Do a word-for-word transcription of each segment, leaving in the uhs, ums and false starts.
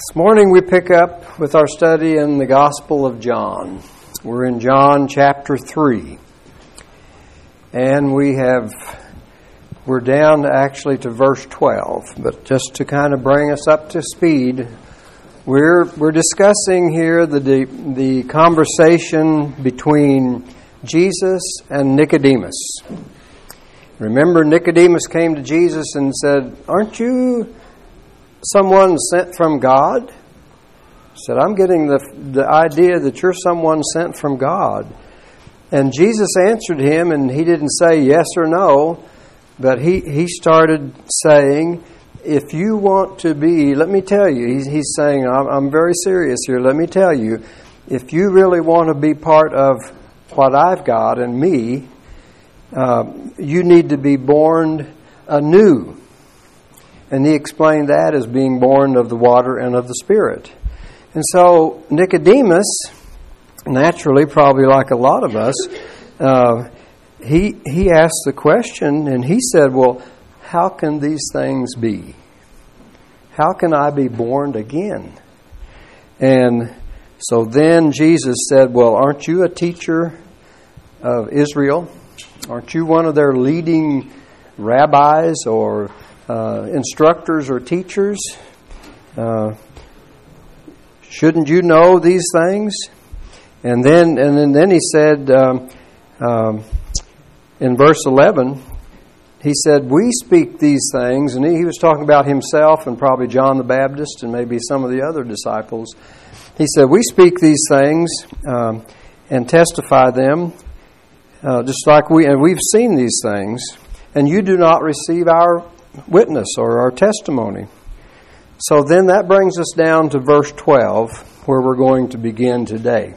This morning we pick up with our study in the Gospel of John. We're in John chapter three. And we have, we're down actually to verse twelve. But just to kind of bring us up to speed, we're we're discussing here the the, the conversation between Jesus and Nicodemus. Remember, Nicodemus came to Jesus and said, "Aren't you someone sent from God?" He said, "I'm getting the the idea that you're someone sent from God." And Jesus answered him, and he didn't say yes or no, but he, he started saying, if you want to be, let me tell you, he's, he's saying, I'm, I'm very serious here, let me tell you, if you really want to be part of what I've got and me, uh, you need to be born anew. And he explained that as being born of the water and of the Spirit. And so Nicodemus, naturally, probably like a lot of us, uh, he he asked the question, and he said, well, how can these things be? How can I be born again? And so then Jesus said, well, aren't you a teacher of Israel? Aren't you one of their leading rabbis or Uh, instructors or teachers? Uh, shouldn't you know these things? And then, and then, then he said um, um, in verse eleven, he said, "We speak these things," and he, he was talking about himself and probably John the Baptist and maybe some of the other disciples. He said, "We speak these things um, and testify them, uh, just like we and we've seen these things, and you do not receive our witness or our testimony." So then that brings us down to verse twelve, where we're going to begin today.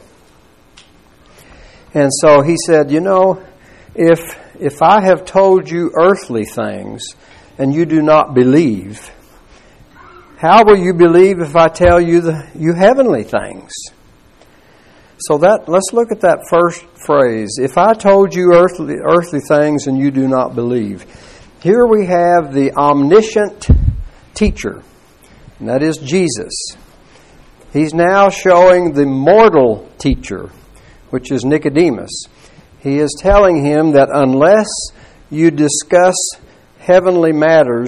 And so he said, you know, if if I have told you earthly things and you do not believe, how will you believe if I tell you the you heavenly things? So that let's look at that first phrase. If I told you earthly earthly things and you do not believe. Here we have the omniscient teacher, and that is Jesus. He's now showing the mortal teacher, which is Nicodemus. He is telling him that unless you discuss heavenly matters,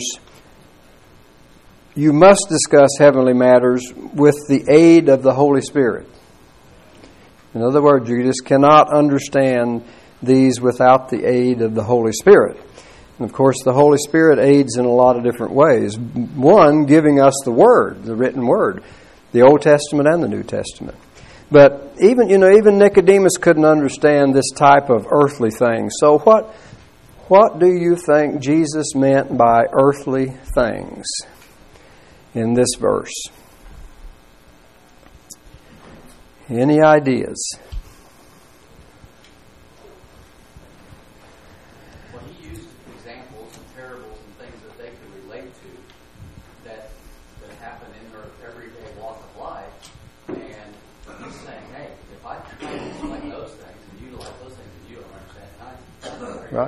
you must discuss heavenly matters with the aid of the Holy Spirit. In other words, you just cannot understand these without the aid of the Holy Spirit. And of course, the Holy Spirit aids in a lot of different ways. One, giving us the Word, the written Word, the Old Testament and the New Testament. But even, you know, even Nicodemus couldn't understand this type of earthly thing. So what, what do you think Jesus meant by earthly things in this verse? Any ideas? Right.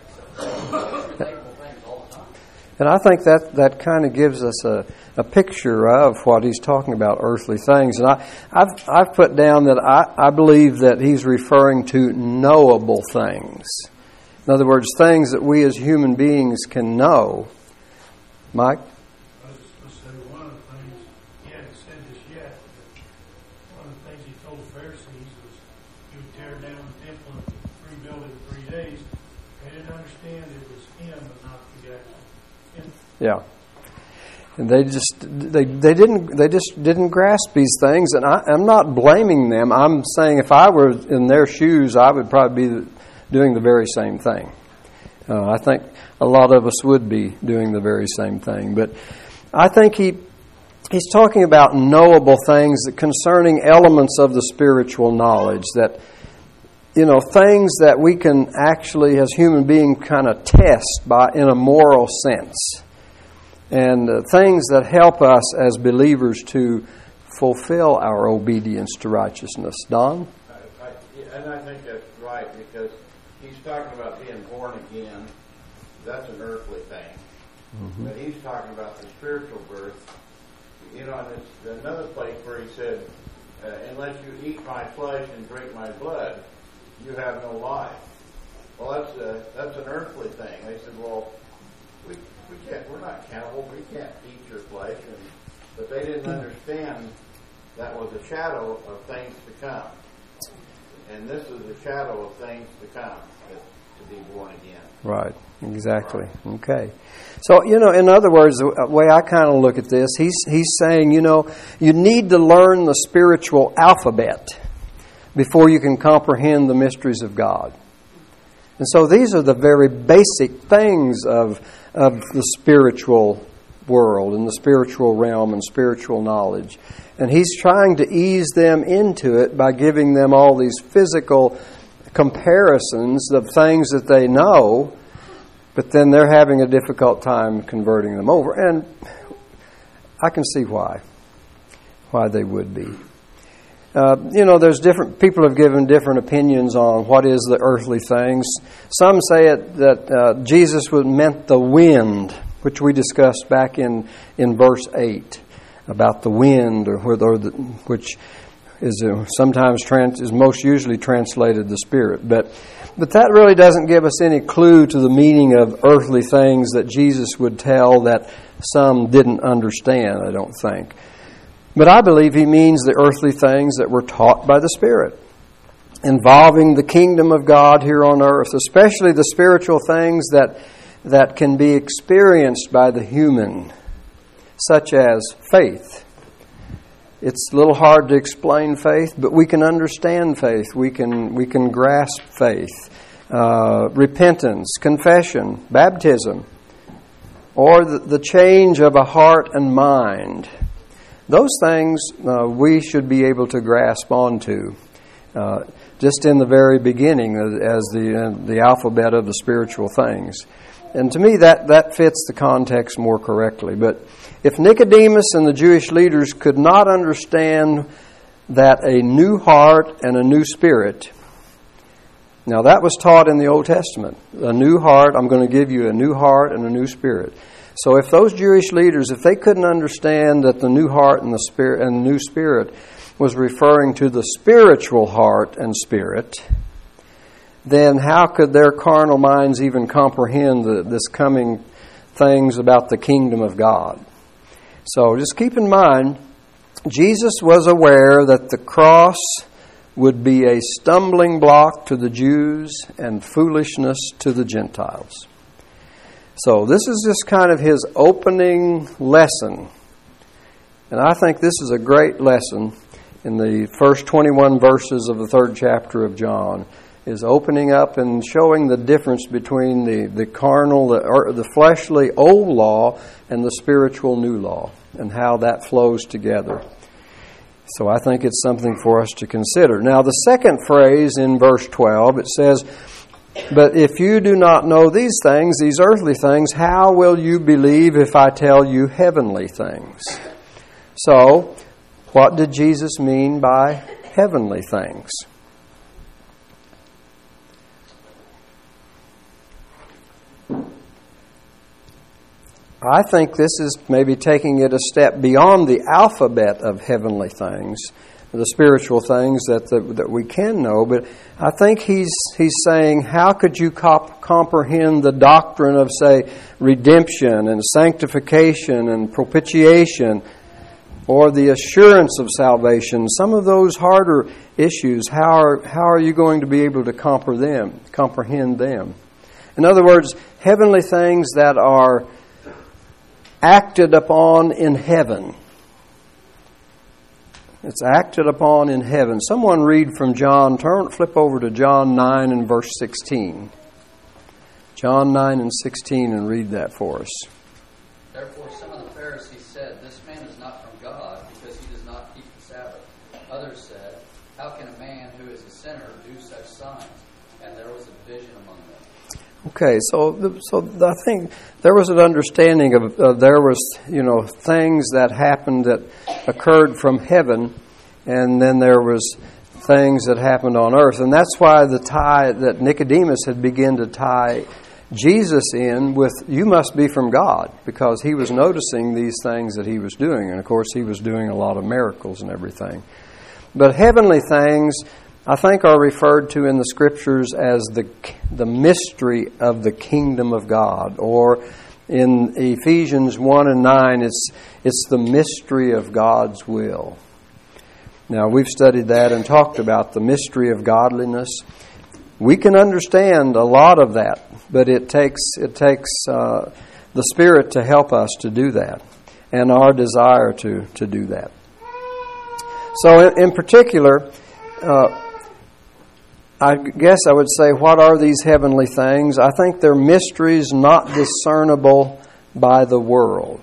And I think that, that kind of gives us a, a picture of what he's talking about, earthly things. And I, I've I've put down that I, I believe that he's referring to knowable things. In other words, things that we as human beings can know. Mike? I was supposed to say one of the things, he hadn't said this yet, but one of the things he told the Pharisees was he would tear down the temple and rebuild it in three days. They didn't understand it was him, but not the actual him. Yeah, and they just they they didn't they just didn't grasp these things, and I, I'm not blaming them. I'm saying if I were in their shoes, I would probably be doing the very same thing. Uh, I think a lot of us would be doing the very same thing, but I think he he's talking about knowable things that concerning elements of the spiritual knowledge that. You know, things that we can actually, as human beings, kind of test by in a moral sense. And uh, things that help us as believers to fulfill our obedience to righteousness. Don? I, I, and I think that's right, because he's talking about being born again. That's an earthly thing. Mm-hmm. But he's talking about the spiritual birth. you know, and it's another place where he said, uh, unless you eat my flesh and drink my blood, you have no life. Well, that's a, that's an earthly thing. They said, well, we we can't. We're not cannibals. We can't eat your flesh. And, but they didn't understand that was a shadow of things to come. And this is a shadow of things to come, to be born again. Right. Exactly. Okay. So, you know, in other words, the way I kind of look at this, he's he's saying, you know, you need to learn the spiritual alphabet before you can comprehend the mysteries of God. And so these are the very basic things of of the spiritual world and the spiritual realm and spiritual knowledge. And he's trying to ease them into it by giving them all these physical comparisons of things that they know, but then they're having a difficult time converting them over. And I can see why, why they would be. Uh, you know, there's different people have given different opinions on what is the earthly things. Some say it that uh, Jesus was meant the wind, which we discussed back in, in verse eight about the wind, or, or the, which is uh, sometimes trans, is most usually translated the Spirit. But but that really doesn't give us any clue to the meaning of earthly things that Jesus would tell that some didn't understand, I don't think. But I believe he means the earthly things that were taught by the Spirit, involving the kingdom of God here on earth, especially the spiritual things that that can be experienced by the human, such as faith. It's a little hard to explain faith, but we can understand faith. We can we can grasp faith. Uh, repentance, confession, baptism, or the, the change of a heart and mind. Those things uh, we should be able to grasp onto, uh, just in the very beginning as the uh, the alphabet of the spiritual things. And to me, that, that fits the context more correctly. But if Nicodemus and the Jewish leaders could not understand that a new heart and a new spirit, now that was taught in the Old Testament. A new heart, I'm going to give you a new heart and a new spirit. So if those Jewish leaders, if they couldn't understand that the new heart and the spirit and the new spirit was referring to the spiritual heart and spirit, then how could their carnal minds even comprehend the, this coming things about the kingdom of God? So just keep in mind, Jesus was aware that the cross would be a stumbling block to the Jews and foolishness to the Gentiles. So this is just kind of his opening lesson. And I think this is a great lesson in the first twenty-one verses of the third chapter of John, is opening up and showing the difference between the, the carnal, the, or the fleshly old law and the spiritual new law, and how that flows together. So I think it's something for us to consider. Now the second phrase in verse twelve, it says, "But if you do not know these things, these earthly things, how will you believe if I tell you heavenly things?" So, what did Jesus mean by heavenly things? I think this is maybe taking it a step beyond the alphabet of heavenly things, the spiritual things that the, that we can know. But I think he's he's saying, how could you comp- comprehend the doctrine of, say, redemption and sanctification and propitiation, or the assurance of salvation? Some of those harder issues, how are how are you going to be able to comprehend them? Comprehend them? In other words, heavenly things that are acted upon in heaven. It's acted upon in heaven. Someone read from John, turn, flip over to John nine and verse sixteen. John nine and sixteen, and read that for us. Therefore some of the Pharisees said, "This man is not from God, because he does not keep the Sabbath." Others said, "How can a man who is a sinner do such signs?" And there was a division among them. Okay, so so I think there was an understanding of uh, there was, you know, things that happened that occurred from heaven, and then there was things that happened on earth, and that's why the tie that Nicodemus had begun to tie Jesus in with, you must be from God, because he was noticing these things that he was doing. And of course, he was doing a lot of miracles and everything. But heavenly things, I think, are referred to in the Scriptures as the the mystery of the kingdom of God. Or in Ephesians one and nine, it's it's the mystery of God's will. Now, we've studied that and talked about the mystery of godliness. We can understand a lot of that, but it takes it takes uh, the Spirit to help us to do that, and our desire to, to do that. So, in, in particular, uh, I guess I would say, what are these heavenly things? I think they're mysteries not discernible by the world.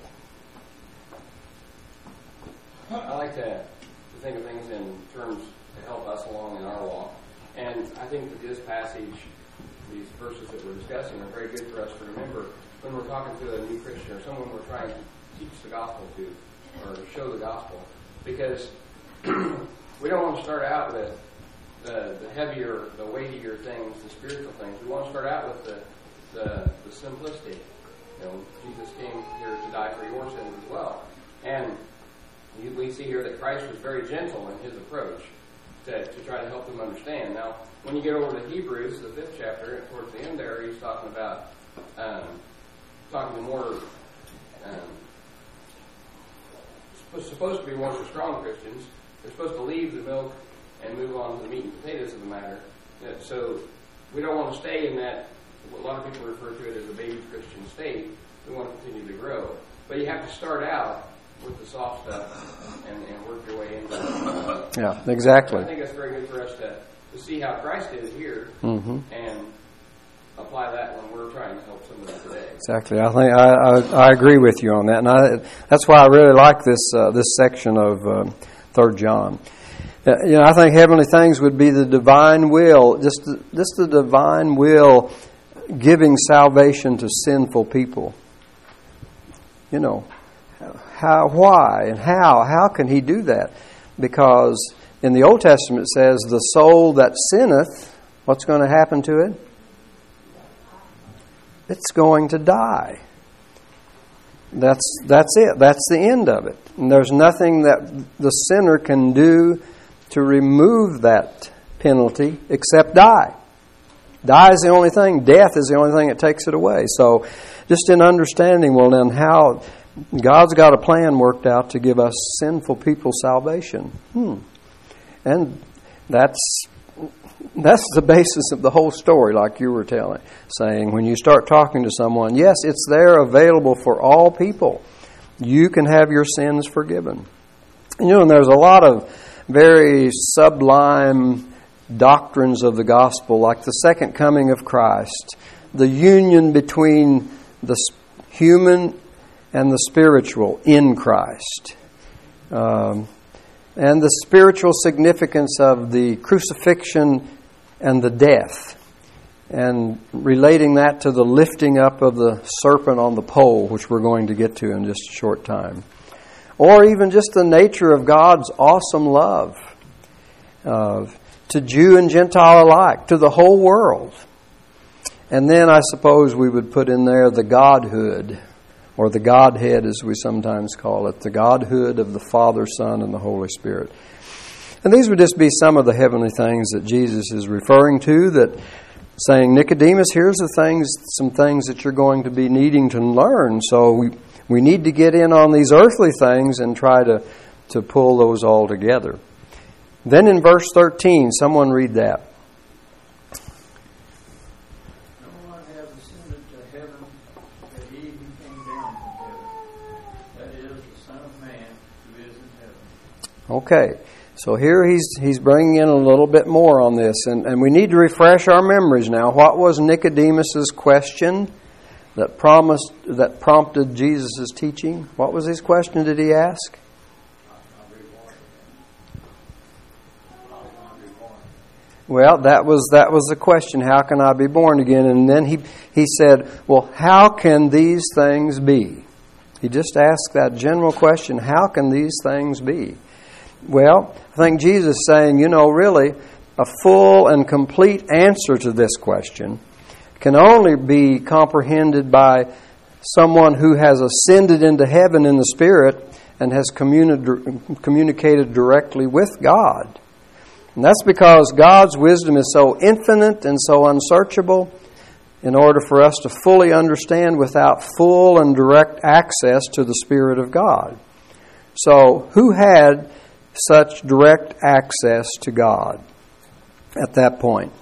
I like to, to think of things in terms to help us along in our walk. And I think that this passage, these verses that we're discussing, are very good for us to remember when we're talking to a new Christian or someone we're trying to teach the gospel to or show the gospel. Because we don't want to start out with the, the heavier, the weightier things, the spiritual things. We want to start out with the, the, the simplicity. You know, Jesus came here to die for your sins as well. And we see here that Christ was very gentle in his approach to, to try to help them understand. Now, when you get over to Hebrews, the fifth chapter, towards the end there, he's talking about, um, talking to more, um, supposed to be more for strong Christians. They're supposed to leave the milk and move on to the meat and potatoes of the matter. So we don't want to stay in that, a lot of people refer to it as a baby Christian state. We want to continue to grow. But you have to start out with the soft stuff and, and work your way into it. Yeah, exactly. I think that's very good for us to, to see how Christ did it here mm-hmm. and apply that when we're trying to help somebody today. Exactly. I think I, I, I agree with you on that, and I, that's why I really like this uh, this section of uh, Third John. Uh, you know, I think heavenly things would be the divine will, just the, just the divine will giving salvation to sinful people. You know, how, why, and how? How can He do that? Because in the Old Testament it says, the soul that sinneth, what's going to happen to it? It's going to die. That's that's it. That's the end of it. And there's nothing that the sinner can do to remove that penalty except die. Die is the only thing. Death is the only thing that takes it away. So just in understanding, well, then how God's got a plan worked out to give us sinful people salvation. Hmm. And that's that's the basis of the whole story, like you were telling, saying when you start talking to someone, yes, it's there available for all people. You can have your sins forgiven. You know, and there's a lot of very sublime doctrines of the gospel, like the second coming of Christ, the union between the human and the spiritual in Christ, um, and the spiritual significance of the crucifixion and the death, and relating that to the lifting up of the serpent on the pole, which we're going to get to in just a short time. Or even just the nature of God's awesome love uh, to Jew and Gentile alike, to the whole world. And then I suppose we would put in there the Godhood, or the Godhead as we sometimes call it, the Godhood of the Father, Son, and the Holy Spirit. And these would just be some of the heavenly things that Jesus is referring to, that saying, Nicodemus, here's the things, some things that you're going to be needing to learn. So we we need to get in on these earthly things and try to, to pull those all together. Then in verse thirteen, someone read that. No one has ascended to heaven but he who came down from heaven, that is, the Son of Man who is in heaven. Okay. So here he's he's bringing in a little bit more on this, and, and we need to refresh our memories now. What was Nicodemus's question that promised that prompted Jesus' teaching? What was his question? Did he ask? Well, that was that was the question. How can I be born again? And then he he said, "Well, how can these things be?" He just asked that general question. How can these things be? Well, I think Jesus is saying, you know, really, a full and complete answer to this question can only be comprehended by someone who has ascended into heaven in the Spirit and has communi- communicated directly with God. And that's because God's wisdom is so infinite and so unsearchable in order for us to fully understand without full and direct access to the Spirit of God. So, who had such direct access to God at that point?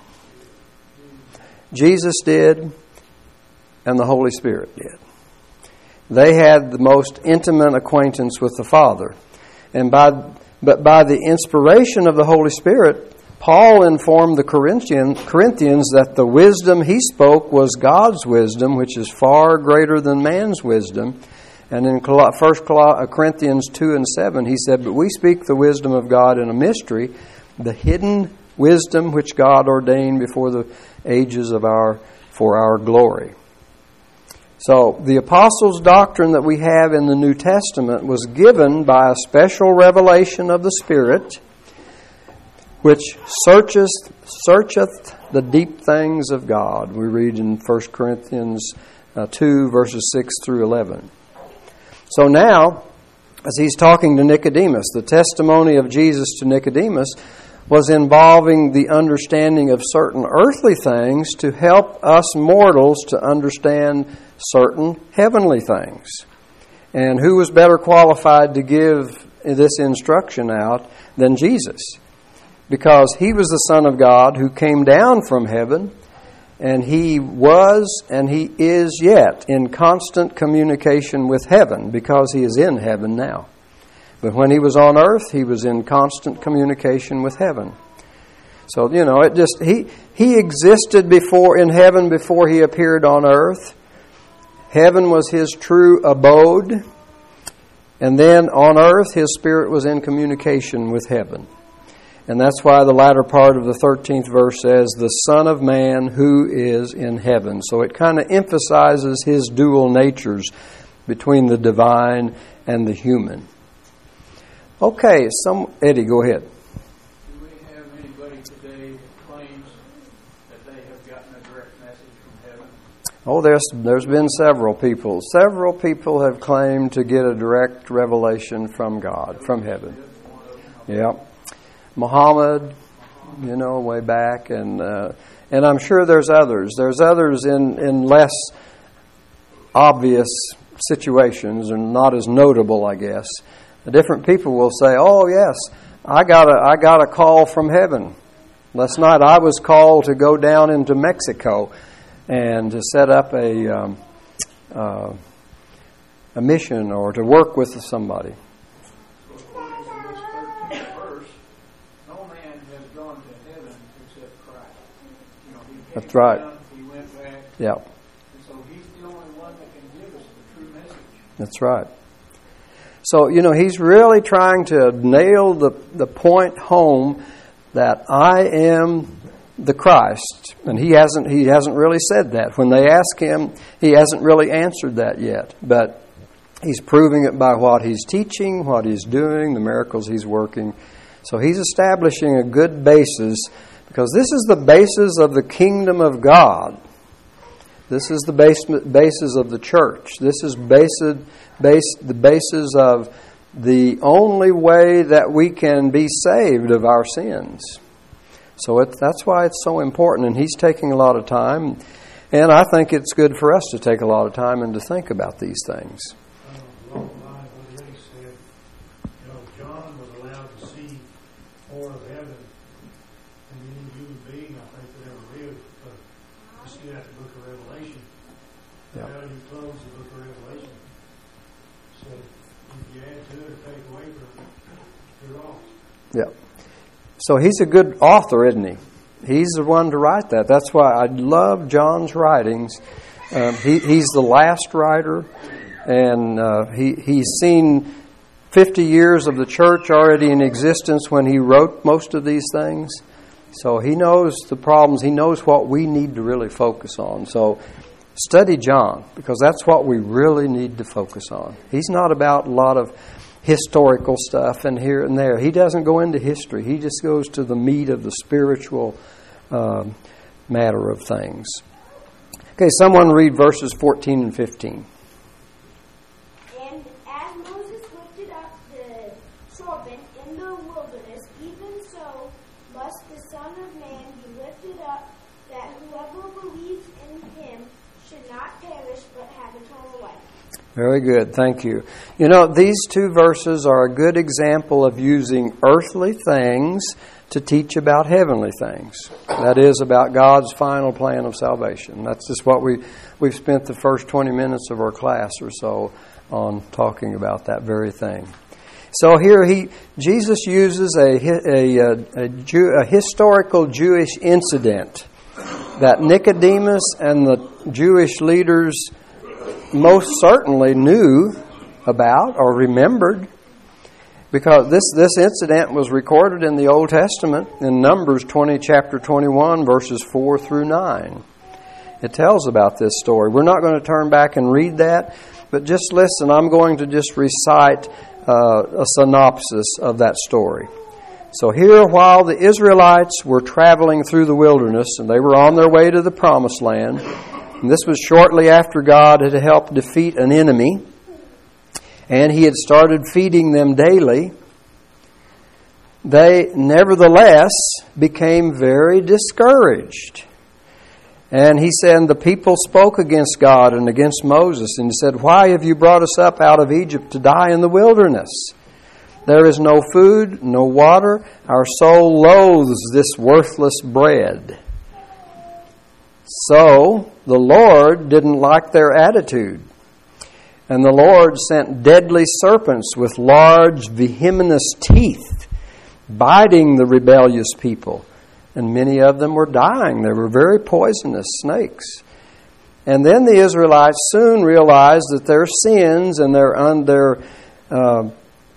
Jesus did, and the Holy Spirit did. They had the most intimate acquaintance with the Father. And by but by the inspiration of the Holy Spirit, Paul informed the Corinthian, Corinthians that the wisdom he spoke was God's wisdom, which is far greater than man's wisdom. And in First Corinthians two and seven, he said, "But we speak the wisdom of God in a mystery, the hidden wisdom which God ordained before the ages of our for our glory." So, the apostles' doctrine that we have in the New Testament was given by a special revelation of the Spirit, which searcheth, searcheth the deep things of God. We read in First Corinthians two, verses six through eleven. So now, as he's talking to Nicodemus, the testimony of Jesus to Nicodemus was involving the understanding of certain earthly things to help us mortals to understand certain heavenly things. And who was better qualified to give this instruction out than Jesus? Because he was the Son of God who came down from heaven, and he was and he is yet in constant communication with heaven because he is in heaven now. But when he was on earth, he was in constant communication with heaven. So, you know, it just he he existed before in heaven before he appeared on earth. Heaven was his true abode. And then on earth, his spirit was in communication with heaven. And that's why the latter part of the thirteenth verse says, "the Son of Man who is in heaven." So it kind of emphasizes his dual natures between the divine and the human. Okay, some Eddie, go ahead. Do we have anybody today that claims that they have gotten a direct message from heaven? Oh, there's there's been several people. Several people have claimed to get a direct revelation from God, from heaven. Yeah. Muhammad, you know, way back, and uh, and I'm sure there's others. There's others in, in less obvious situations and not as notable, I guess. The different people will say, "Oh yes, I got a I got a call from heaven. Last night I was called to go down into Mexico and to set up a um, uh, a mission or to work with somebody." That's right. Down, he went back. Yeah. And so he's the only one that can give us the true message. That's right. So, you know, he's really trying to nail the, the point home that I am the Christ. And he hasn't he hasn't really said that. When they ask him, he hasn't really answered that yet. But he's proving it by what he's teaching, what he's doing, the miracles he's working. So he's establishing a good basis, because this is the basis of the kingdom of God. This is the base, basis of the church. This is basis, base, the basis of the only way that we can be saved of our sins. So it, that's why it's so important. And he's taking a lot of time. And I think it's good for us to take a lot of time and to think about these things. Along the line, what Eddie said, you know, John was allowed to see more of heaven than any human being, I think, that ever lived. But you see that in the book of Revelation. Yeah. How do you close the book of Revelation? So if you add to it or take away from it, you're lost. Yeah. So he's a good author, isn't he? He's the one to write that. That's why I love John's writings. Um, he, he's the last writer, and uh, he he's seen fifty years of the church already in existence when he wrote most of these things. So he knows the problems. He knows what we need to really focus on. So study John, because that's what we really need to focus on. He's not about a lot of historical stuff and here and there. He doesn't go into history. He just goes to the meat of the spiritual um, matter of things. Okay, someone read verses fourteen and fifteen. And as Moses lifted up the serpent in the wilderness, even so must the Son of Man be lifted up, that whoever believes in him should not perish but have eternal life. Very good, thank you. You know, these two verses are a good example of using earthly things to teach about heavenly things. That is, about God's final plan of salvation. That's just what we, we've spent the first twenty minutes of our class or so on talking about that very thing. So here he, Jesus uses a, a, a, a, Jew, a historical Jewish incident that Nicodemus and the Jewish leaders most certainly knew about or remembered, because this, this incident was recorded in the Old Testament in Numbers twenty, chapter twenty-one, verses four through nine. It tells about this story. We're not going to turn back and read that, but just listen. I'm going to just recite uh, a synopsis of that story. So here, while the Israelites were traveling through the wilderness, and they were on their way to the Promised Land, and this was shortly after God had helped defeat an enemy, and He had started feeding them daily, they nevertheless became very discouraged. And he said, the people spoke against God and against Moses, and he said, "Why have you brought us up out of Egypt to die in the wilderness? There is no food, no water. Our soul loathes this worthless bread." So the Lord didn't like their attitude. And the Lord sent deadly serpents with large, vehementous teeth, biting the rebellious people. And many of them were dying. They were very poisonous snakes. And then the Israelites soon realized that their sins and their, un, their uh,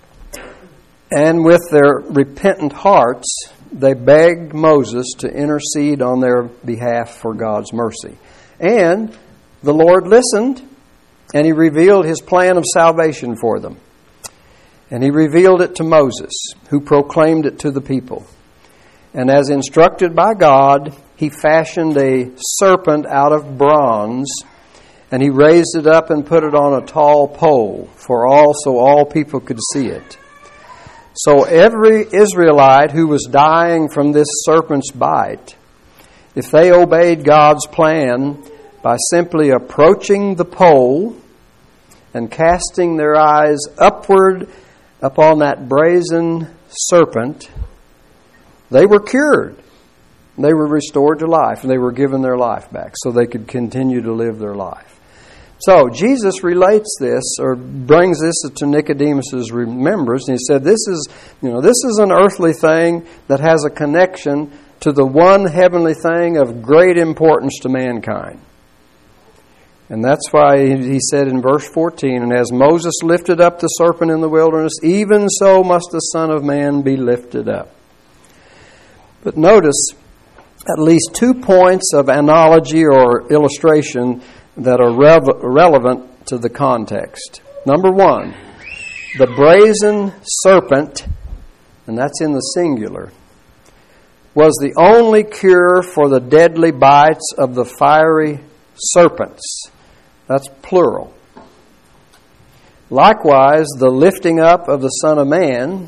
and with their repentant hearts, they begged Moses to intercede on their behalf for God's mercy. And the Lord listened, and He revealed His plan of salvation for them. And He revealed it to Moses, who proclaimed it to the people. And as instructed by God, He fashioned a serpent out of bronze, and He raised it up and put it on a tall pole, for all so all people could see it. So every Israelite who was dying from this serpent's bite, if they obeyed God's plan by simply approaching the pole and casting their eyes upward upon that brazen serpent, they were cured. They were restored to life, and they were given their life back so they could continue to live their life. So Jesus relates this, or brings this to Nicodemus' remembrance, and he said, "This is, you know, this is an earthly thing that has a connection to the one heavenly thing of great importance to mankind." And that's why he said in verse fourteen, "And as Moses lifted up the serpent in the wilderness, even so must the Son of Man be lifted up." But notice at least two points of analogy or illustration that are rev- relevant to the context. Number one, the brazen serpent, and that's in the singular, was the only cure for the deadly bites of the fiery serpents. That's plural. Likewise, the lifting up of the Son of Man,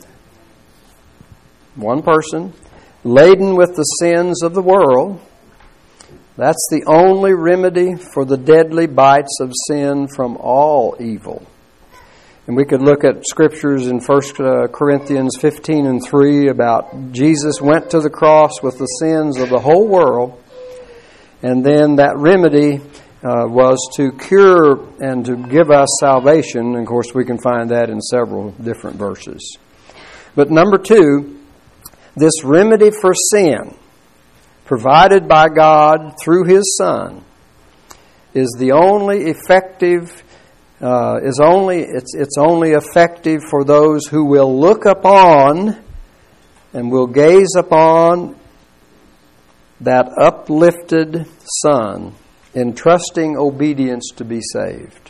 one person, laden with the sins of the world, that's the only remedy for the deadly bites of sin from all evil. And we could look at scriptures in First Corinthians fifteen and three about Jesus went to the cross with the sins of the whole world, and then that remedy uh, was to cure and to give us salvation. And of course, we can find that in several different verses. But number two, this remedy for sin, provided by God through His Son, is the only effective. Uh, is only it's it's only effective for those who will look upon and will gaze upon that uplifted Son in trusting obedience to be saved.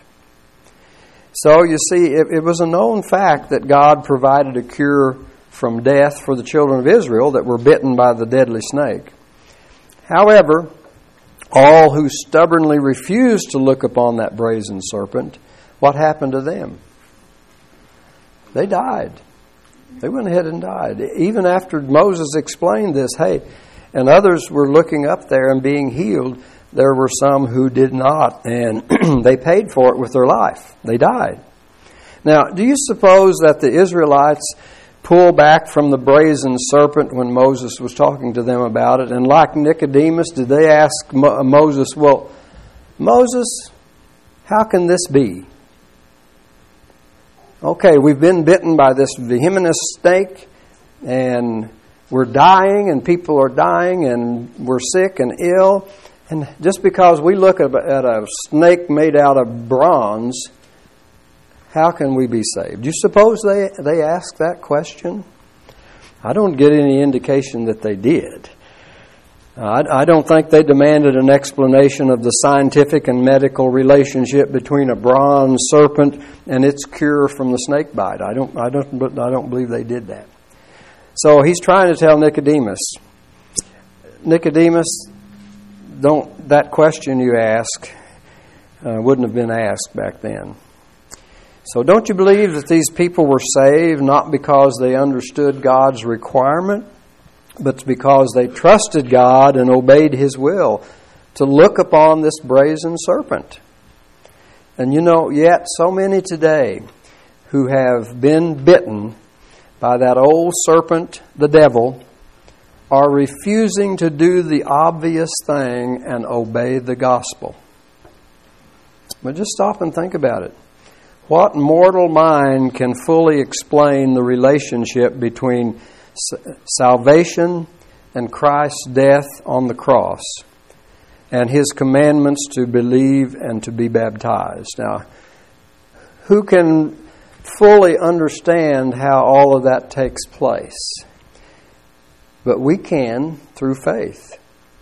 So you see, it, it was a known fact that God provided a cure from death for the children of Israel that were bitten by the deadly snake. However, all who stubbornly refused to look upon that brazen serpent, what happened to them? They died. They went ahead and died. Even after Moses explained this, hey, and others were looking up there and being healed, there were some who did not, and they paid for it with their life. They died. Now, do you suppose that the Israelites pulled back from the brazen serpent when Moses was talking to them about it? And like Nicodemus, did they ask Mo- Moses, well, Moses, how can this be? Okay, we've been bitten by this venomous snake, and we're dying, and people are dying, and we're sick and ill. And just because we look at a snake made out of bronze, how can we be saved? Do you suppose they, they asked that question? I don't get any indication that they did. I, I don't think they demanded an explanation of the scientific and medical relationship between a bronze serpent and its cure from the snake bite. I don't, I don't, I don't believe they did that. So he's trying to tell Nicodemus, Nicodemus, don't that question you ask uh, wouldn't have been asked back then. So don't you believe that these people were saved not because they understood God's requirement, but because they trusted God and obeyed His will to look upon this brazen serpent? And you know, yet so many today who have been bitten by that old serpent, the devil, are refusing to do the obvious thing and obey the gospel. But just stop and think about it. What mortal mind can fully explain the relationship between salvation and Christ's death on the cross and His commandments to believe and to be baptized? Now, who can fully understand how all of that takes place? But we can through faith.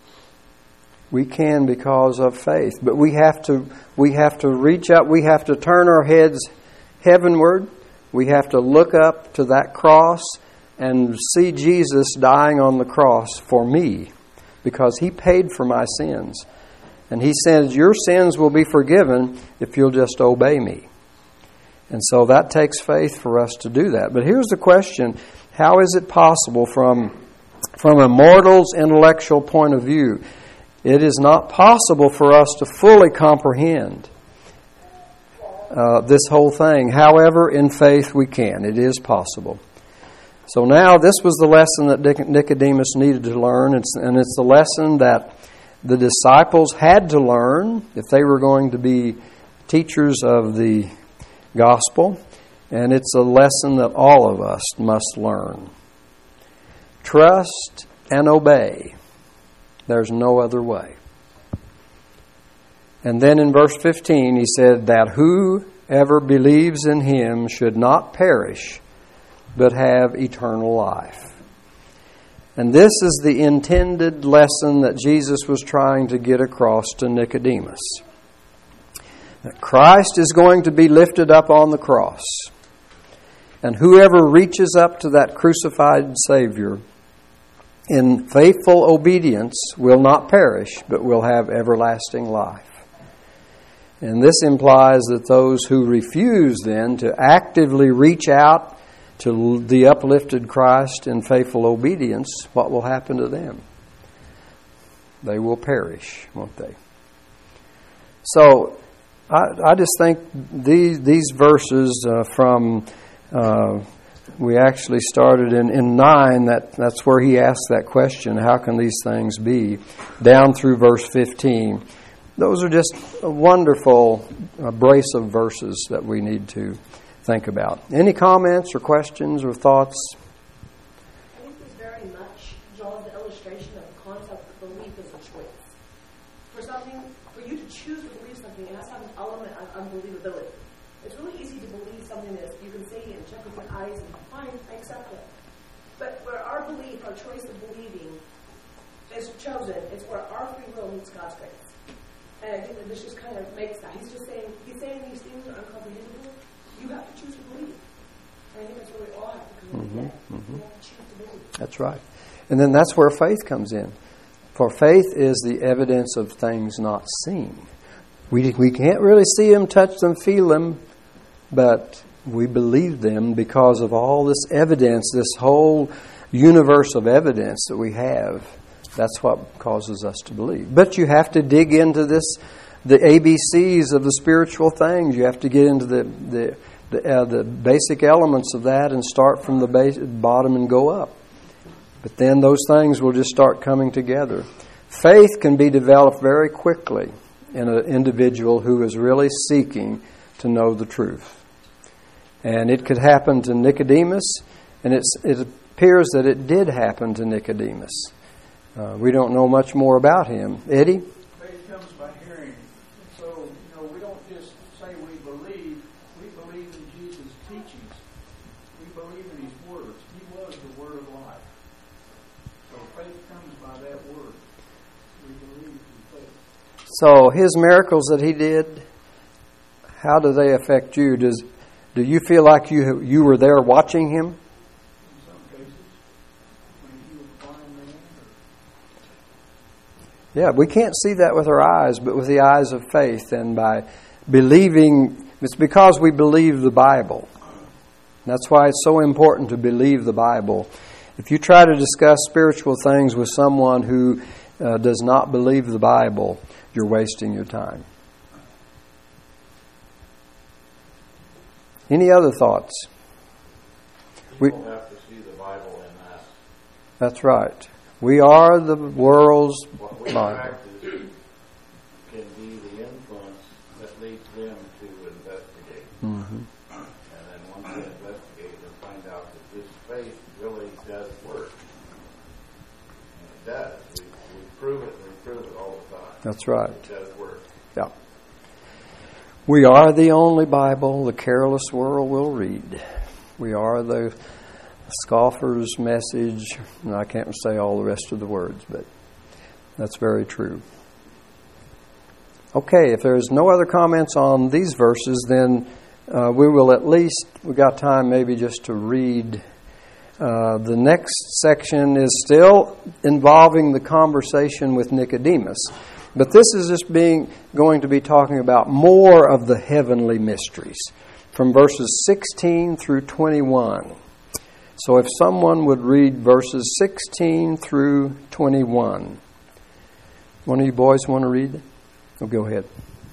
We can because of faith. But we have to we have to reach up, we have to turn our heads heavenward. We have to look up to that cross and see Jesus dying on the cross for me, because He paid for my sins. And He says, your sins will be forgiven if you'll just obey me. And so that takes faith for us to do that. But here's the question: how is it possible from From a mortal's intellectual point of view? It is not possible for us to fully comprehend uh, this whole thing. However, in faith we can. It is possible. So now this was the lesson that Nicodemus needed to learn, and it's the lesson that the disciples had to learn if they were going to be teachers of the gospel, and it's a lesson that all of us must learn. Trust and obey. There's no other way. And then in verse fifteen, he said that whoever believes in Him should not perish, but have eternal life. And this is the intended lesson that Jesus was trying to get across to Nicodemus. That Christ is going to be lifted up on the cross. And whoever reaches up to that crucified Savior in faithful obedience will not perish, but will have everlasting life. And this implies that those who refuse then to actively reach out to the uplifted Christ in faithful obedience, what will happen to them? They will perish, won't they? So, I, I just think these, these verses uh, from... Uh, We actually started in, in nine, that, that's where he asked that question, how can these things be? Down through verse fifteen. Those are just a wonderful uh, brace of verses that we need to think about. Any comments or questions or thoughts? I think this very much draws the illustration of the concept that belief is a choice. For something, for you to choose to believe something, it has to have an element of unbelievability. It's really easy to believe something that you can see and check with your eyes and fine, I accept it. But where our belief, our choice of believing is chosen, it's where our free will meets God's grace. And I think that this just kind of makes that. He's just saying, he's saying these things are uncomprehendable. You have to choose to believe. And I think that's where we all have to come Mm-hmm, in. mm-hmm. We have to choose to believe. That's right. And then that's where faith comes in. For faith is the evidence of things not seen. We, we can't really see them, touch them, feel them, but we believe them because of all this evidence, this whole universe of evidence that we have. That's what causes us to believe. But you have to dig into this, the A B Cs of the spiritual things. You have to get into the the the, uh, the basic elements of that and start from the base, bottom and go up. But then those things will just start coming together. Faith can be developed very quickly in an individual who is really seeking to know the truth. And it could happen to Nicodemus, and it's, it appears that it did happen to Nicodemus. Uh, we don't know much more about him. Eddie? Faith comes by hearing. So, you know, we don't just say we believe. We believe in Jesus' teachings. We believe in His words. He was the Word of life. So faith comes by that word. We believe in faith. So his miracles that he did, how do they affect you? Does do you feel like you you were there watching him? In some cases, when he was a blind man. Or Yeah, we can't see that with our eyes, but with the eyes of faith and by believing. It's because we believe the Bible. That's why it's so important to believe the Bible. If you try to discuss spiritual things with someone who uh, does not believe the Bible, you're wasting your time. Any other thoughts? People have to see the Bible in us. That's right. We are the world's What we Bible. practice can be the influence that leads them to investigate. Mm-hmm. And then once they investigate, they'll find out that this faith really does work. And it does. We, we prove it and we prove it all the time. That's right. It does work. Yeah. We are the only Bible the careless world will read. We are the scoffer's message. And I can't say all the rest of the words, but that's very true. Okay, if there's no other comments on these verses, then uh, we will at least, we got time maybe just to read. Uh, the next section is still involving the conversation with Nicodemus. But this is just being going to be talking about more of the heavenly mysteries from verses sixteen through twenty-one. So if someone would read verses sixteen through twenty-one. One of you boys want to read it? Oh, go ahead.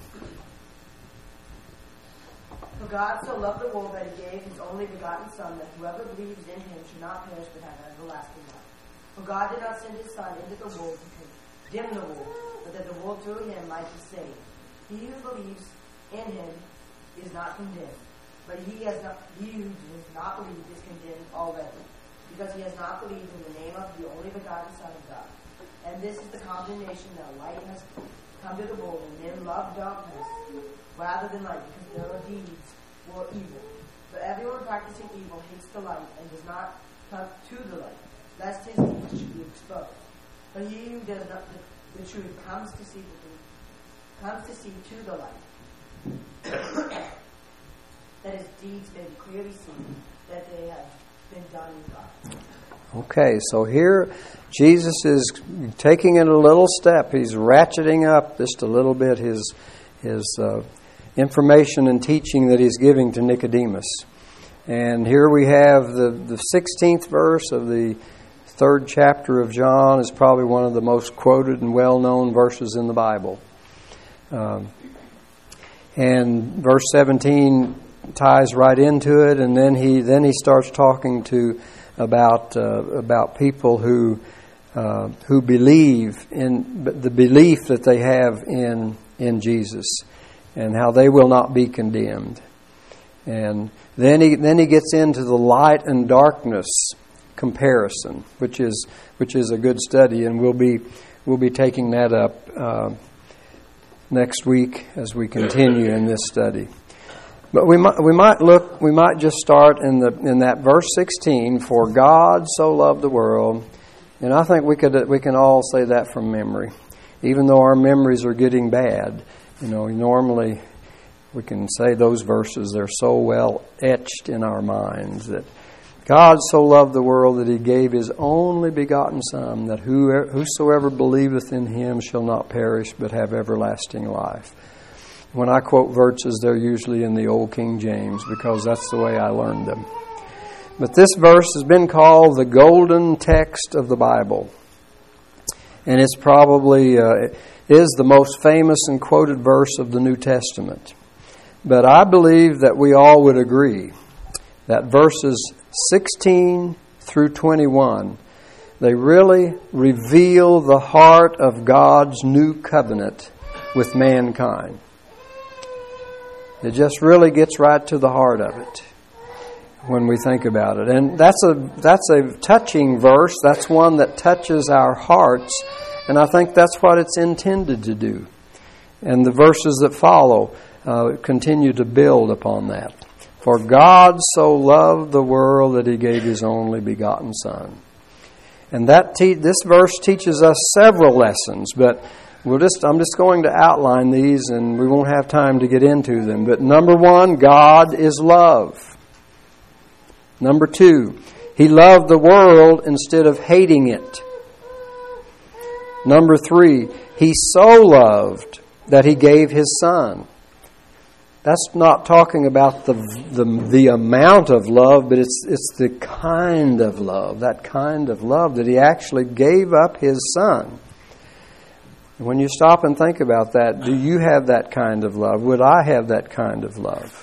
For God so loved the world that He gave His only begotten Son, that whoever believes in Him should not perish but have everlasting life. For God did not send His Son into the world to condemn the world, but that the world through Him might be saved. He who believes in Him is not condemned, but he has not. He who does not believe is condemned already, because he has not believed in the name of the only begotten Son of God. And this is the condemnation that light has come to the world, and men love darkness rather than light, because their deeds were evil. But everyone practicing evil hates the light and does not come to the light, lest his deeds should be exposed. But he who does not the, the truth comes to see the truth, comes to see to the light, that his deeds may be clearly seen, that they have been done in God. Okay, so here Jesus is taking it a little step. He's ratcheting up just a little bit his his uh, information and teaching that he's giving to Nicodemus. And here we have the, the sixteenth verse of the third chapter of John is probably one of the most quoted and well-known verses in the Bible. Um, and verse seventeen ties right into it, and then he then he starts talking to about uh, about people who uh, who believe in the belief that they have in in Jesus, and how they will not be condemned. And then he then he gets into the light and darkness comparison, which is which is a good study, and we'll be we'll be taking that up uh, next week as we continue in this study. But we might we might look we might just start in the in that verse sixteen. For God so loved the world, and I think we could we can all say that from memory, even though our memories are getting bad. You know, normally we can say those verses. They're so well etched in our minds that God so loved the world that He gave His only begotten Son, that whosoever believeth in Him shall not perish but have everlasting life. When I quote verses, they're usually in the Old King James because that's the way I learned them. But this verse has been called the golden text of the Bible. And it's probably uh, is the most famous and quoted verse of the New Testament. But I believe that we all would agree that verses sixteen through twenty-one, they really reveal the heart of God's new covenant with mankind. It just really gets right to the heart of it when we think about it. And that's a that's a touching verse. That's one that touches our hearts. And I think that's what it's intended to do. And the verses that follow uh, continue to build upon that. For God so loved the world that He gave His only begotten Son. And that te- this verse teaches us several lessons, but we'll just I'm just going to outline these, and we won't have time to get into them. But number one, God is love. Number two, He loved the world instead of hating it. Number three, He so loved that He gave His Son. That's not talking about the, the the amount of love, but it's it's the kind of love, that kind of love that He actually gave up His Son. When you stop and think about that, do you have that kind of love? Would I have that kind of love?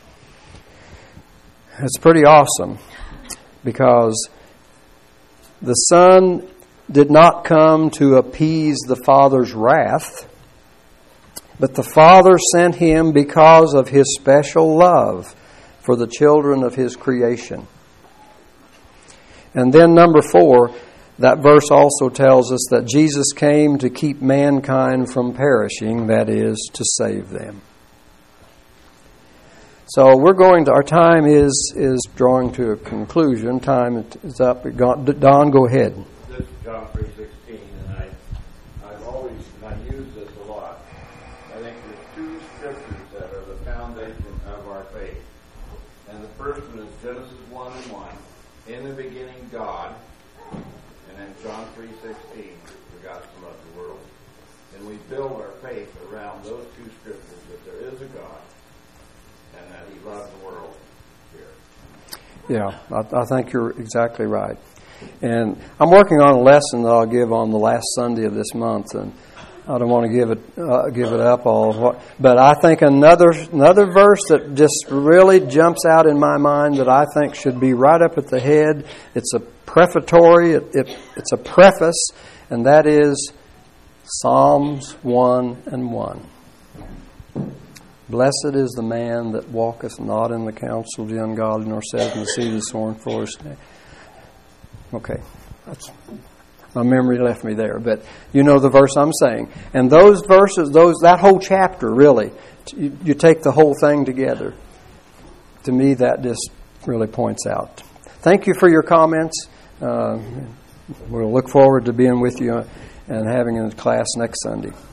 It's pretty awesome because the Son did not come to appease the Father's wrath, but the Father sent Him because of His special love for the children of His creation. And then number four, that verse also tells us that Jesus came to keep mankind from perishing, that is, to save them. So we're going to, our time is is drawing to a conclusion. Time is up. Don, go ahead. This is John three sixteen, and I, I've always, and I use this a lot. I think there's two scriptures that are the foundation of our faith. And the first one is Genesis one and one. In the beginning, God. And then John three sixteen, for God so loved the world. And we build our faith around those two scriptures, that there is a God and that He loved the world here. Yeah, I, I think you're exactly right. And I'm working on a lesson that I'll give on the last Sunday of this month, and I don't want to give it uh, give it up all. But I think another another verse that just really jumps out in my mind that I think should be right up at the head. It's a prefatory. It, it, it's a preface, and that is Psalms one and one. Blessed is the man that walketh not in the counsel of the ungodly, nor sitteth in the seat of the scornful. Okay, that's, my memory left me there, but you know the verse I'm saying. And those verses, those that whole chapter, really, you, you take the whole thing together. To me, that just really points out. Thank you for your comments. Uh, we'll look forward to being with you and having a class next Sunday.